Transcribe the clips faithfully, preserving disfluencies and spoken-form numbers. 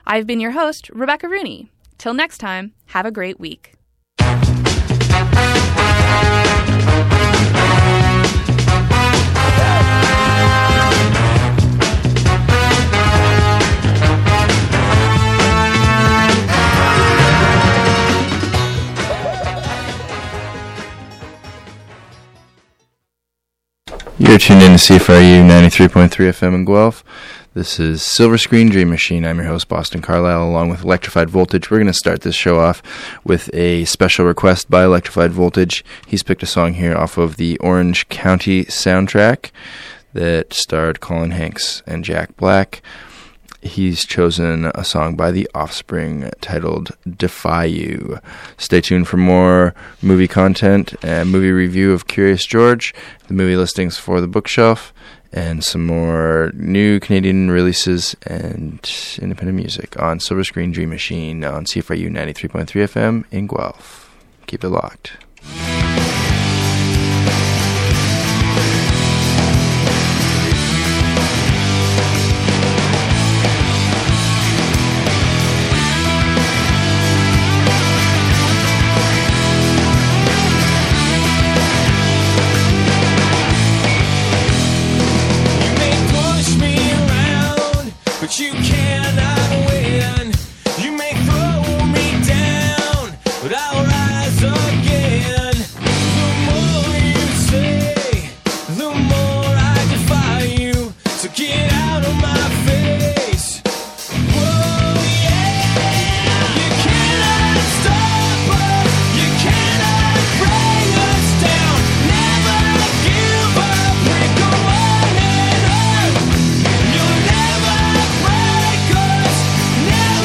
I've been your host, Rebecca Rooney. Till next time, have a great week. You're tuned in to C F R U ninety-three point three F M in Guelph. This is Silver Screen Dream Machine. I'm your host, Boston Carlisle, along with Electrified Voltage. We're going to start this show off with a special request by Electrified Voltage. He's picked a song here off of the Orange County soundtrack that starred Colin Hanks and Jack Black. He's chosen a song by The Offspring titled Defy You. Stay tuned for more movie content and movie review of Curious George, the movie listings for The Bookshelf, and some more new Canadian releases and independent music on Silver Screen Dream Machine on C F R U ninety-three point three F M in Guelph. Keep it locked. But you cannot win. You may throw me down, but I'll rise again. The more you say, the more I defy you. So get out of my face. Whoa, yeah. You cannot stop us. You cannot bring us down. Never give up. We go on and on. You'll never break us. Never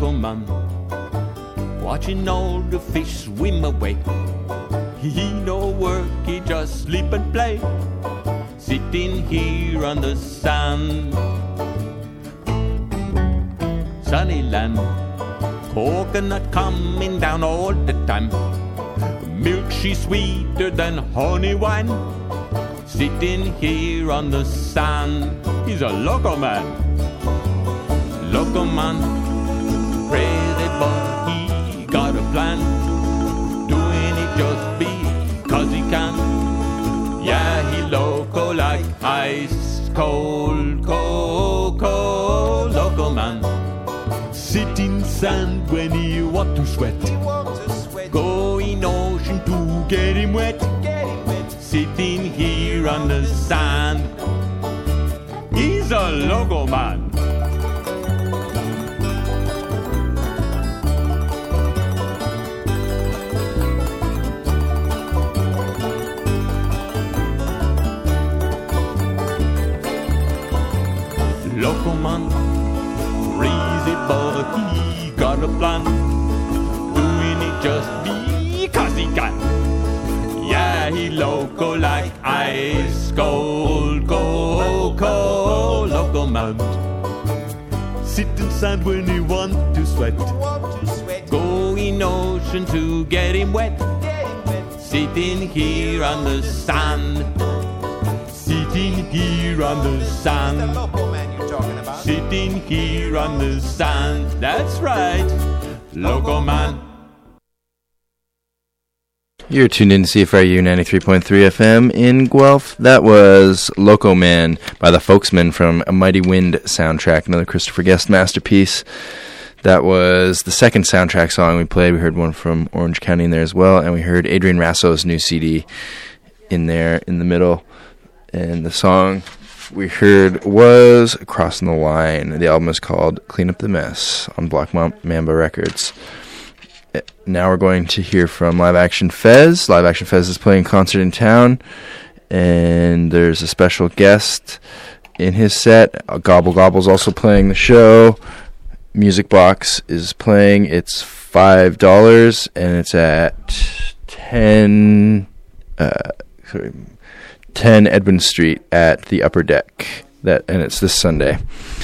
local man, watching all the fish swim away. He no work, he just sleep and play, sitting here on the sand. Sunny land, coconut coming down all the time. Milk she's sweeter than honey wine, sitting here on the sand. He's a local man, local man, crazy but he got a plan, doing it just because he can. Yeah, he local like ice cold, cold, cold, local man. Sit in sand when he want to sweat, go in ocean to get him wet, sitting here on the sand. He's a local man. Local man, crazy but he got a plan, doing it just because he can. Yeah, he local like ice cold, cold, cold, local man. Sit in sand when he want to sweat, go in ocean to get him wet, sitting here on the sand, sitting here on the sand, sitting here on the sand. That's right, local man. You're tuned in to C F R U ninety-three point three F M in Guelph. That was Loco Man by the Folksmen from A Mighty Wind soundtrack, another Christopher Guest masterpiece. That was the second soundtrack song we played. We heard one from Orange County in there as well, and we heard Adrian Rasso's new C D in there in the middle. And the song we heard was Crossing the Line. The album is called Clean Up the Mess on Black Mamba Records. Now we're going to hear from Live Action Fez. Live Action Fez is playing a concert in town, and there's a special guest in his set. Gobble Gobble's also playing the show. Music Box is playing. It's five dollars, and it's at ten, uh, sorry, ten Edwin Street at the Upper Deck. That, and it's this Sunday.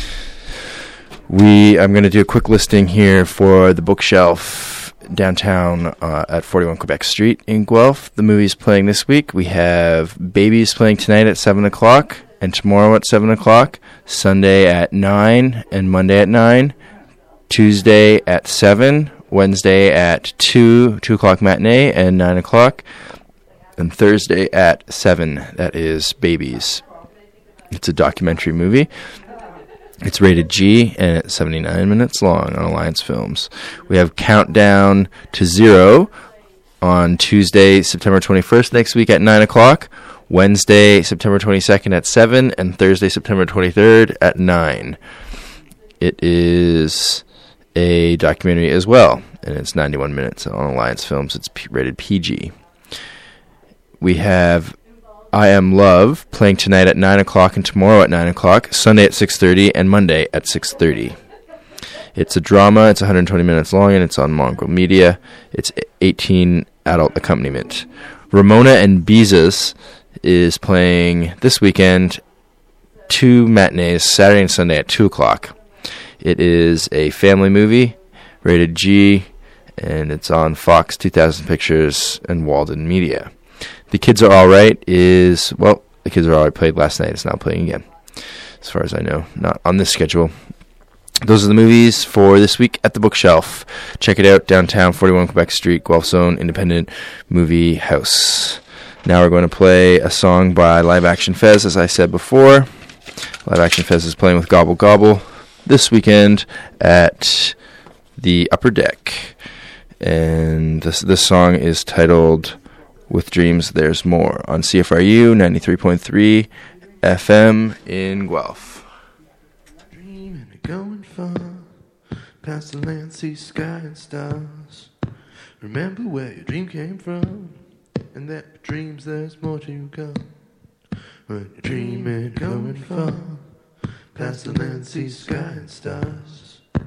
We I'm going to do a quick listing here for the Bookshelf downtown uh, at forty-one Quebec Street in Guelph. The movies playing this week. We have Babies playing tonight at seven o'clock, and tomorrow at seven o'clock, Sunday at nine, and Monday at nine, Tuesday at seven, Wednesday at two, two o'clock matinee, and nine o'clock, and Thursday at seven. That is Babies. It's a documentary movie. It's rated G, and it's seventy-nine minutes long on Alliance Films. We have Countdown to Zero on Tuesday, September twenty-first, next week at nine o'clock, Wednesday, September twenty-second at seven, and Thursday, September twenty-third at nine. It is a documentary as well, and it's ninety-one minutes on Alliance Films. It's P- rated P G. We have I Am Love playing tonight at nine o'clock and tomorrow at nine o'clock, Sunday at six thirty, and Monday at six thirty. It's a drama. It's one hundred twenty minutes long, and it's on Mongrel Media. It's eighteen adult accompaniment. Ramona and Beezus is playing this weekend two matinees, Saturday and Sunday at two o'clock. It is a family movie, rated G, and it's on Fox two thousand Pictures and Walden Media. The Kids Are Alright is, well, The Kids Are Alright played last night. It's now playing again, as far as I know. Not on this schedule. Those are the movies for this week at the Bookshelf. Check it out, downtown, forty-one Quebec Street, Guelph's own independent movie house. Now we're going to play a song by Live Action Fez, as I said before. Live Action Fez is playing with Gobble Gobble this weekend at the Upper Deck. And this, this song is titled With Dreams There's More on C F R U ninety-three point three F M in Guelph. Dreaming of going far, past the land, sea, sky, and stars. Remember where your dream came from, and that with dreams there's more to come. When you're dreaming of going far, past the land, sea, sky, and stars.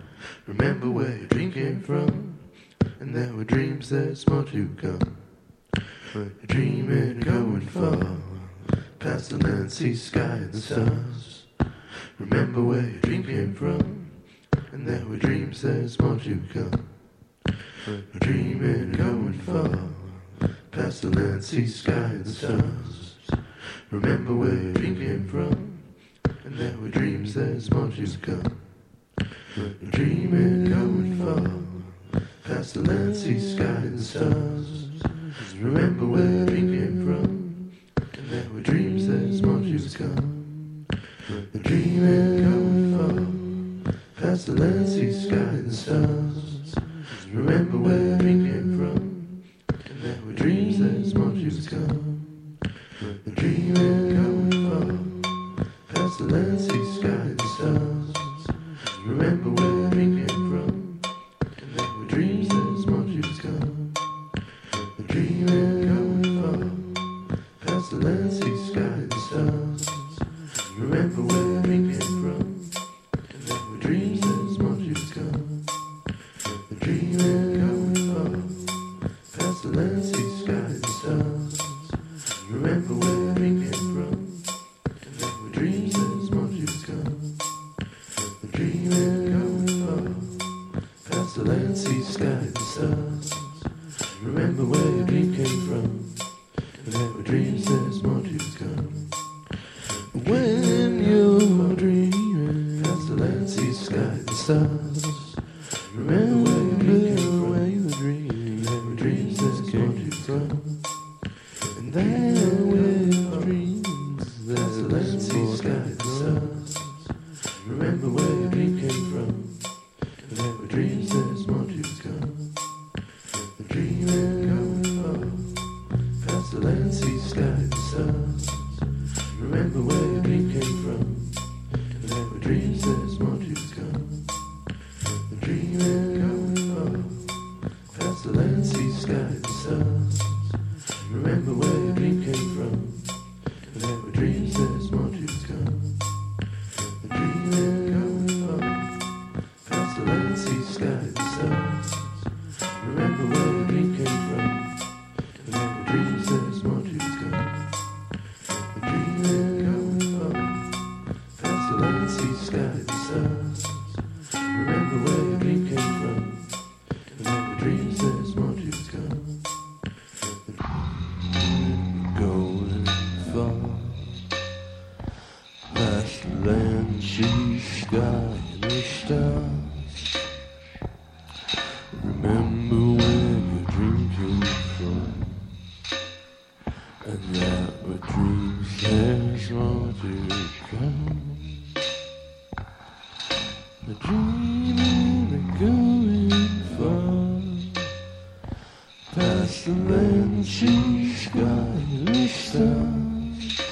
Remember where your dream came from, and there were dreams there's more to come. Where you're dreaming and going far, past the land, sea, sky, and the stars. Remember where your dream came from, and there were dreams there's more to come. Where you're dreaming and going far, past the land, sea, sky, and the stars. Remember where your dream came from, and there were dreams there's more to come. We're dreaming, going far, past the land, sea, sky, and the stars. Remember where your dream came from, and there were dreams there's more to come. We're dreaming, going far, past the land, sea, sky, and the stars. Remember where your dream came from, and there were dreams there's more to come. We're dreaming, going far, past the land, sea, sky, and the stars. Remember where we came from, and there were dreams there's more to come. We're dreaming, going far, past the land, sea, sky, and stars. Remember where we came from, and there were dreams there's more to come. We're dreaming, going far, past the land, sea, sky, and stars. Remember where we came from, and there were dreams there's more to come. Dreaming, going far, past the land, sea, sky, and stars. Remember where your dream came from, and there were dreams there's more to come. When you're dreaming, past the land, sea, sky, and stars. Remember where your dream came from, where you were dreaming, there were dreams there's more to come. And there were dreams, past the land, sea, sky, and stars. Remember where your dream came from, and there were dreams there's more to come. We're dreaming, going far, past the land, sea, sky, and stars. Remember where your dream came from, and there were dreams there's more to come. We're dreaming, going far, past the land, sea, sky, and stars. Remember where your dream came from, and there were dreams there's more to come. Dreaming, going far, past the land, sea, sky, and stars. Remember where your dream came from, and there were dreams there's more to come. Dreaming, going far, past the land, sea, sky, and stars. Remember where your dream came from, and there were dreams there's more to come. Going far, past the land, sea, sky, and the stars. Remember where your dream came from, and that were dreams there's more to come. The dreaming and going far, past the land, sea, sky, and the stars.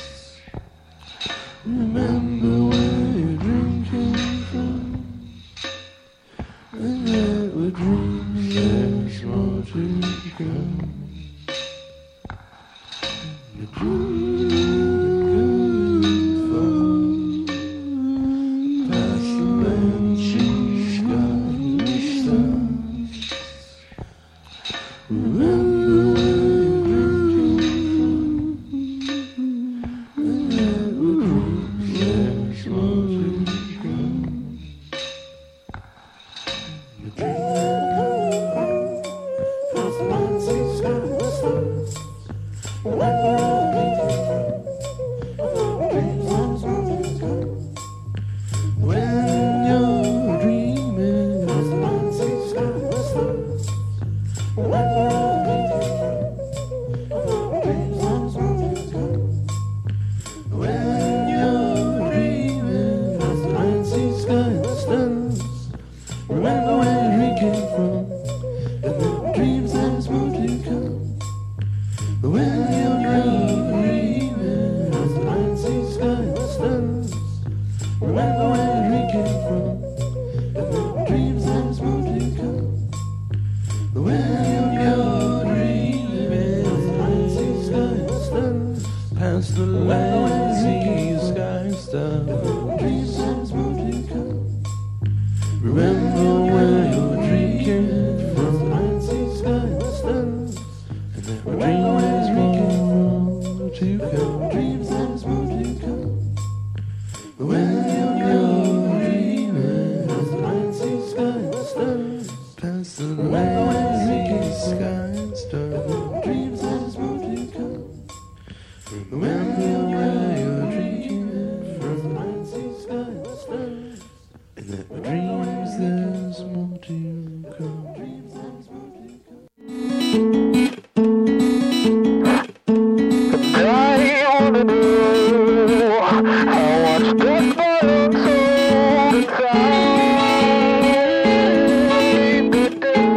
Remember where your dream came from, and there were dreams there's more to come. The dreaming going far, past the land, sea, sky, and the stars. Remember where your dream came from, and there were dreams there's more to come. The dreaming going far, past the land, sea, sky, and the stars. Remember where your dream came from, and there were dreams there's more to come. When you're dreaming, past the land, sea, sky, and the stars. Remember where your dream came from, and there were dreams there's more to come. When you're dreaming, past the land, sea, sky, and the stars. Remember where your dream came from, and there were dreams there's more to come. When you're dreaming, past the land, sea, sky, and the stars. Remember where your dream came from, and there were dreams there's more to come. When you're dreaming, past the land, sea, sky, and stars. Past the land, sea, sky, and stars. Dreams there's more to come. Remember when want to come. I wanna know how much does my own soul inside the day?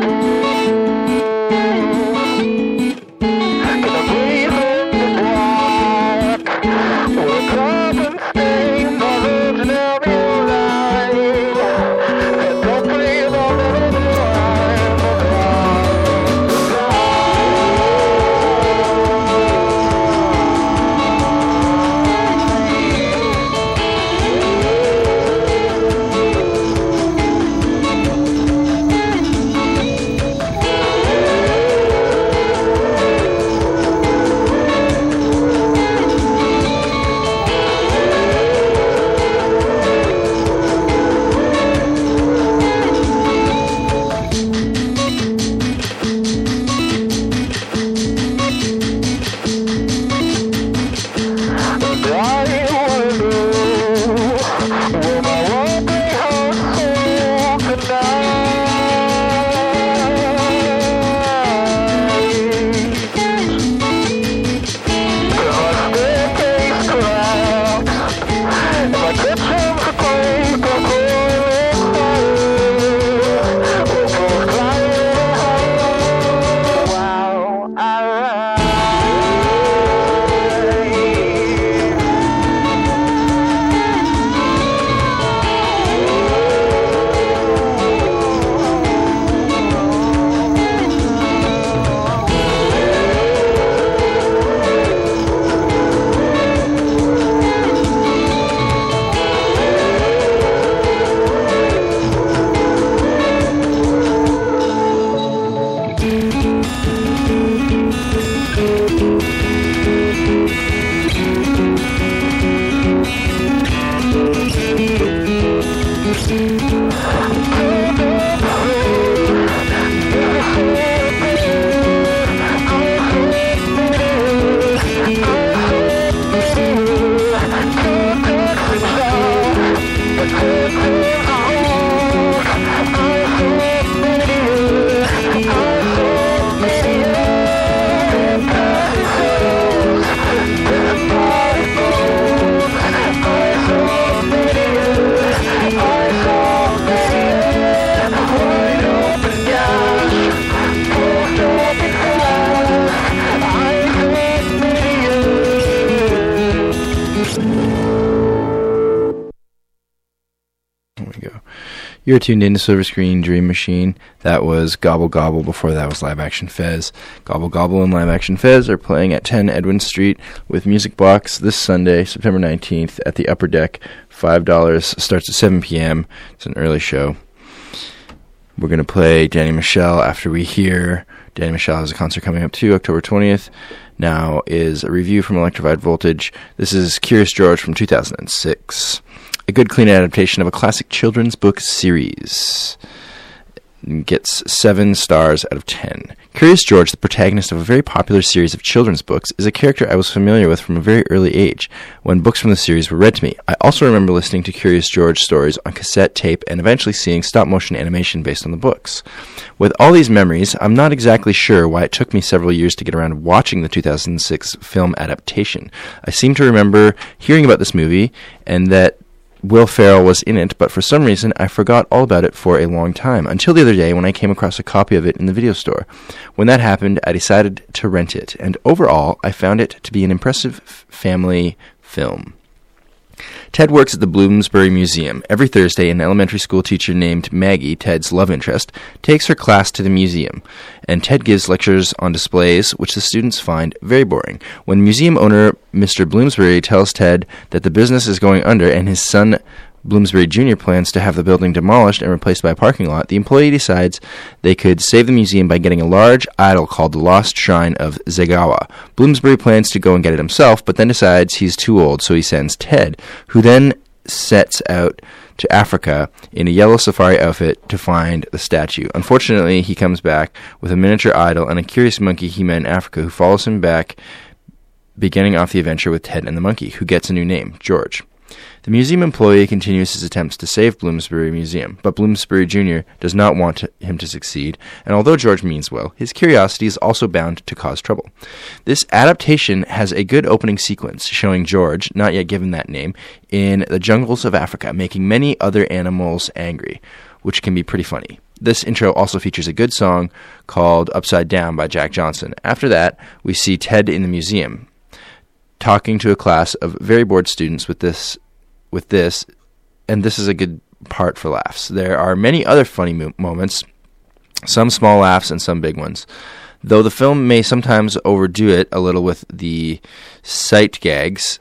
Can I breathe in the dark? Wake up and stay my virgin of your life. And don't breathe on the line of You're tuned into Silver Screen Dream Machine. That was Gobble Gobble. Before that was Live Action Fez. Gobble Gobble and Live Action Fez are playing at ten Edwin Street with Music Box this Sunday, September nineteenth, at the Upper Deck. five dollars. Starts at seven p.m. It's an early show. We're going to play Danny Michel after we hear. Danny Michel has a concert coming up too, October twentieth. Now is a review from Electrified Voltage. This is Curious George from two thousand six. A good, clean adaptation of a classic children's book series. Gets seven stars out of ten. Curious George, the protagonist of a very popular series of children's books, is a character I was familiar with from a very early age, when books from the series were read to me. I also remember listening to Curious George stories on cassette tape and eventually seeing stop-motion animation based on the books. With all these memories, I'm not exactly sure why it took me several years to get around to watching the two thousand six film adaptation. I seem to remember hearing about this movie, and that Will Ferrell was in it, but for some reason I forgot all about it for a long time, until the other day when I came across a copy of it in the video store. When that happened, I decided to rent it, and overall, I found it to be an impressive f- family film. Ted works at the Bloomsbury Museum. Every Thursday, an elementary school teacher named Maggie, Ted's love interest, takes her class to the museum, and Ted gives lectures on displays which the students find very boring. When museum owner Mister Bloomsbury tells Ted that the business is going under and his son Bloomsbury Junior plans to have the building demolished and replaced by a parking lot, the employee decides they could save the museum by getting a large idol called the Lost Shrine of Zegawa. Bloomsbury plans to go and get it himself, but then decides he's too old, so he sends Ted, who then sets out to Africa in a yellow safari outfit to find the statue. Unfortunately, he comes back with a miniature idol and a curious monkey he met in Africa who follows him back, beginning off the adventure with Ted and the monkey, who gets a new name, George. The museum employee continues his attempts to save Bloomsbury Museum, but Bloomsbury Junior does not want to, him to succeed, and although George means well, his curiosity is also bound to cause trouble. This adaptation has a good opening sequence showing George, not yet given that name, in the jungles of Africa, making many other animals angry, which can be pretty funny. This intro also features a good song called Upside Down by Jack Johnson. After that, we see Ted in the museum, talking to a class of very bored students with this, with this, and this is a good part for laughs. There are many other funny mo- moments, some small laughs and some big ones. Though the film may sometimes overdo it a little with the sight gags,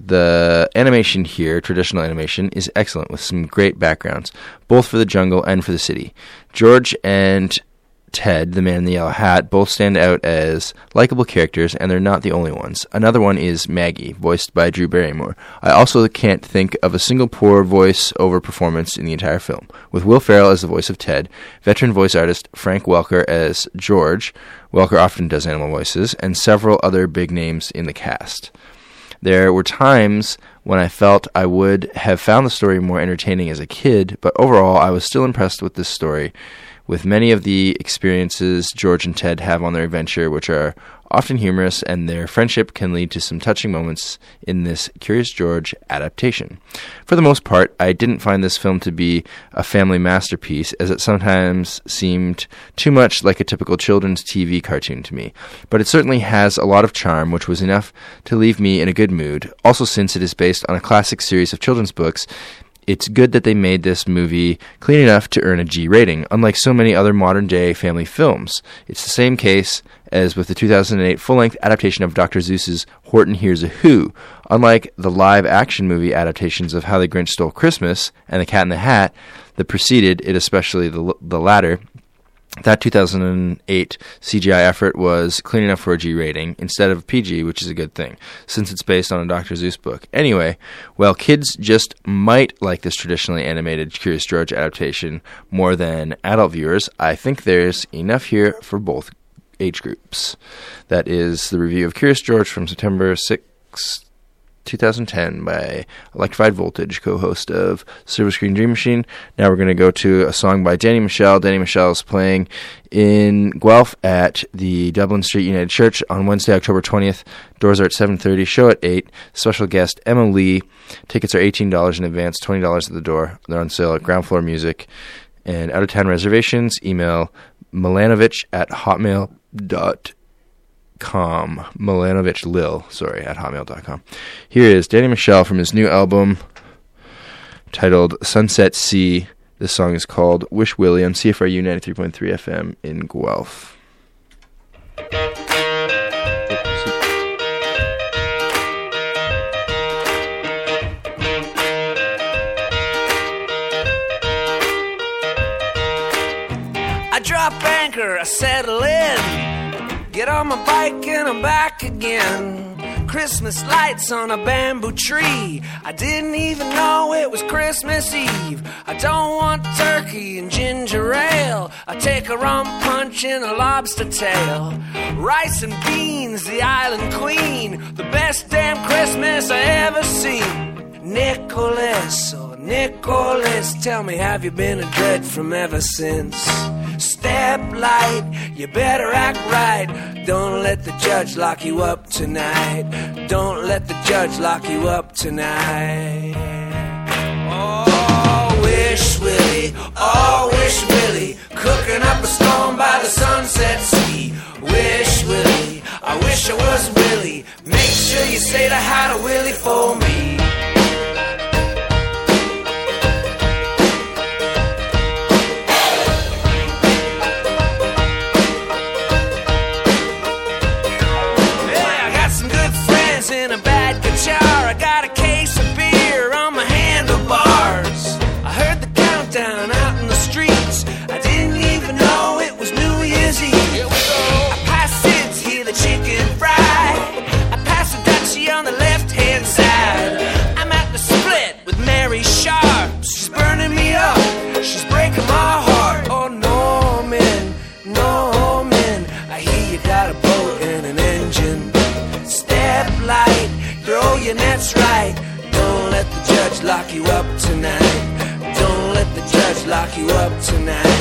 the animation here, traditional animation, is excellent with some great backgrounds, both for the jungle and for the city. George and Ted, the man in the yellow hat, both stand out as likable characters, and they're not the only ones. Another one is Maggie, voiced by Drew Barrymore. I also can't think of a single poor voice-over performance in the entire film. With Will Ferrell as the voice of Ted, veteran voice artist Frank Welker as George, Welker often does animal voices, and several other big names in the cast. There were times when I felt I would have found the story more entertaining as a kid, but overall I was still impressed with this story, with many of the experiences George and Ted have on their adventure, which are often humorous, and their friendship can lead to some touching moments in this Curious George adaptation. For the most part, I didn't find this film to be a family masterpiece, as it sometimes seemed too much like a typical children's T V cartoon to me, but it certainly has a lot of charm, which was enough to leave me in a good mood. Also, since it is based on a classic series of children's books, it's good that they made this movie clean enough to earn a G rating, unlike so many other modern-day family films. It's the same case as with the two thousand eight full-length adaptation of Doctor Seuss's Horton Hears a Who. Unlike the live-action movie adaptations of How the Grinch Stole Christmas and The Cat in the Hat that preceded it, especially the, the latter, that two thousand eight C G I effort was clean enough for a G rating instead of P G, which is a good thing, since it's based on a Doctor Seuss book. Anyway, while kids just might like this traditionally animated Curious George adaptation more than adult viewers, I think there's enough here for both age groups. That is the review of Curious George from September sixth, twenty ten by Electrified Voltage, co-host of Silver Screen Dream Machine. Now we're going to go to a song by Danny Michel. Danny Michel is playing in Guelph at the Dublin Street United Church on Wednesday, October twentieth. Doors are at seven thirty, show at eight. Special guest Emma Lee. Tickets are eighteen dollars in advance, twenty dollars at the door. They're on sale at Ground Floor Music. And out-of-town reservations, email milanovich at hotmail dot com. Com, Milanovich Lil, sorry, at hotmail dot com. Here is Danny Michel from his new album titled Sunset Sea. This song is called Wish Willie on C F R U ninety-three point three F M in Guelph. I drop anchor, I settle in. Get on my bike and I'm back again. Christmas lights on a bamboo tree. I didn't even know it was Christmas Eve. I don't want turkey and ginger ale. I take a rum punch and a lobster tail. Rice and beans, the island queen. The best damn Christmas I ever seen. Nicholas, oh Nicholas, tell me, have you been a dread from ever since? Step light, you better act right. Don't let the judge lock you up tonight. Don't let the judge lock you up tonight. Oh, wish Willie, oh, wish Willie, cooking up a storm by the sunset sea. Wish Willie, I wish I was Willie. Make sure you say the hi to Willie for me. I got a case of beer on my handlebars. I heard the countdown out in the streets. I didn't even know it lock you up tonight. Don't let the judge lock you up tonight.